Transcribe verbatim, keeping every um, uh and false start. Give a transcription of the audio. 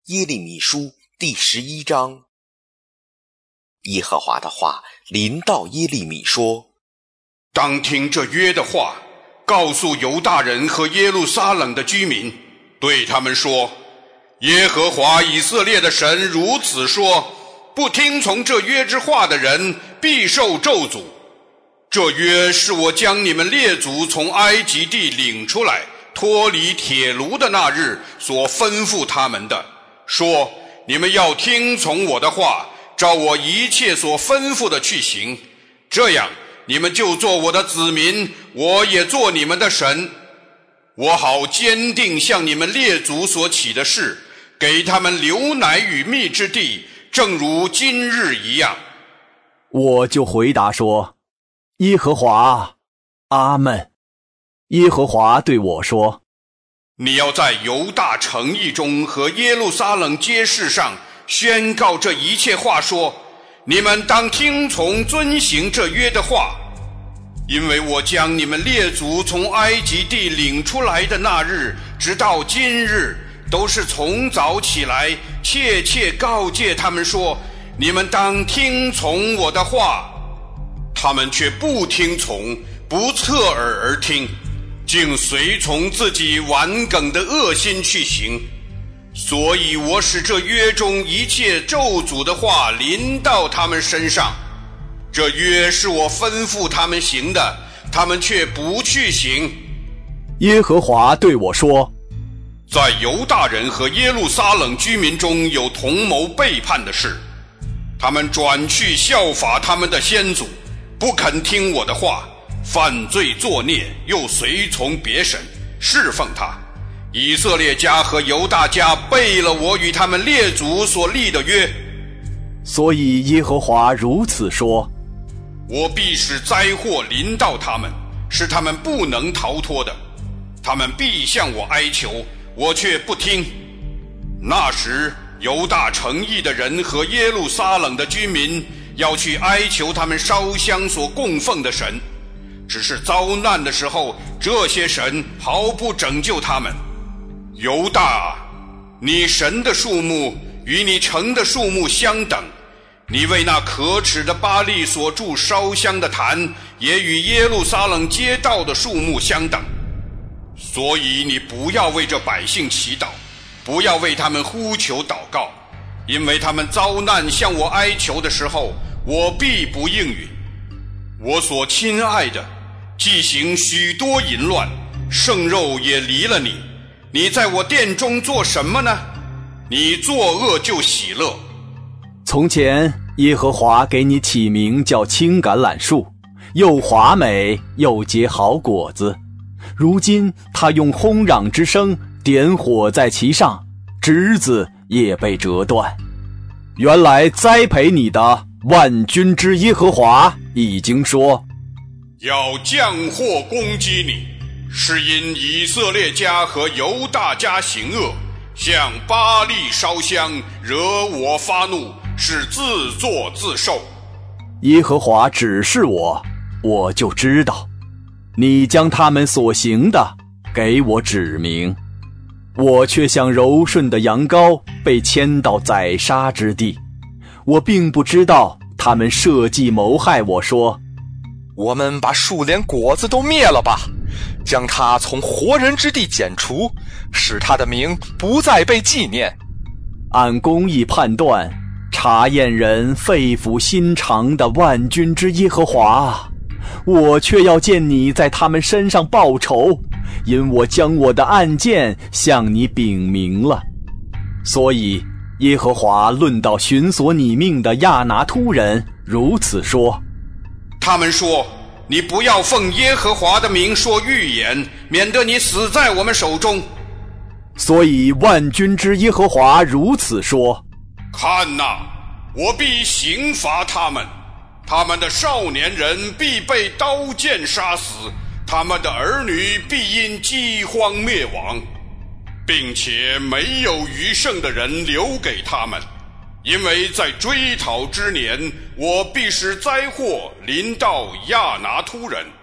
耶利米书第十一章。耶和华的话临到耶利米说： 当听这约的话，告诉犹大人和耶路撒冷的居民，对他们说，耶和华以色列的神如此说，不听从这约之话的人必受咒诅。这约是我将你们列祖从埃及地领出来，脱离铁炉的那日所吩咐他们的，说你们要听从我的话，照我一切所吩咐的去行，这样你们就做我的子民，我也做你们的神。我好坚定向你们列祖所起的誓，给他们流奶与蜜之地，正如今日一样。 我就回答说：耶和华，阿们。耶和华对我说： 你要在犹大城邑中和耶路撒冷街市上宣告这一切话，说你们当听从遵行这约的话，因为我将你们列祖从埃及地领出来的那日直到今日，都是从早起来切切告诫他们说，你们当听从我的话，他们却不听从，不侧耳而听，竟随从自己顽梗的恶心去行。所以我使这约中一切咒诅的话临到他们身上。这约是我吩咐他们行的，他们却不去行。 耶和华对我说： 在犹大人和耶路撒冷居民中有同谋背叛的事，他们转去效法他们的先祖，不肯听我的话，犯罪作孽，又随从别神，侍奉他。以色列家和犹大家背了我与他们列祖所立的约。 所以耶和华如此说： 我必使灾祸临到他们，是他们不能逃脱的。他们必向我哀求，我却不听。那时犹大城邑的人和耶路撒冷的居民要去哀求他们烧香所供奉的神，只是遭难的时候，这些神毫不拯救他们。犹大，你神的数目与你城的数目相等，你为那可耻的巴力所筑烧香的坛，也与耶路撒冷街道的数目相等。所以你不要为这百姓祈祷，不要为他们呼求祷告，因为他们遭难向我哀求的时候，我必不应允。我所亲爱的，既行许多淫乱，圣肉也离了你，你在我殿中做什么呢？你作恶就喜乐。 从前耶和华给你起名叫青橄榄树，又华美又结好果子。如今他用轰嚷之声点火在其上，枝子也被折断。原来栽培你的万军之耶和华已经说， 要降祸攻击你，是因以色列家和犹大家行恶，向巴力烧香，惹我发怒，是自作自受。 耶和华指示我，我就知道。你将他们所行的给我指明，我却像柔顺的羊羔被牵到宰杀之地。我并不知道他们设计谋害我，说， 我们把树连果子都灭了吧，将他从活人之地剪除，使他的名不再被纪念。 按公义判断，查验人肺腑心肠的万军之耶和华，我却要见你在他们身上报仇，因我将我的案件向你禀明了。所以耶和华论到寻索你命的亚拿突人如此说： 他们说，你不要奉耶和华的名说预言，免得你死在我们手中。 所以万军之耶和华如此说： 看哪，我必刑罚他们，他们的少年人必被刀剑杀死，他们的儿女必因饥荒灭亡，并且没有余剩的人留给他们。因为在追讨之年，我必使灾祸临到亚拿突人。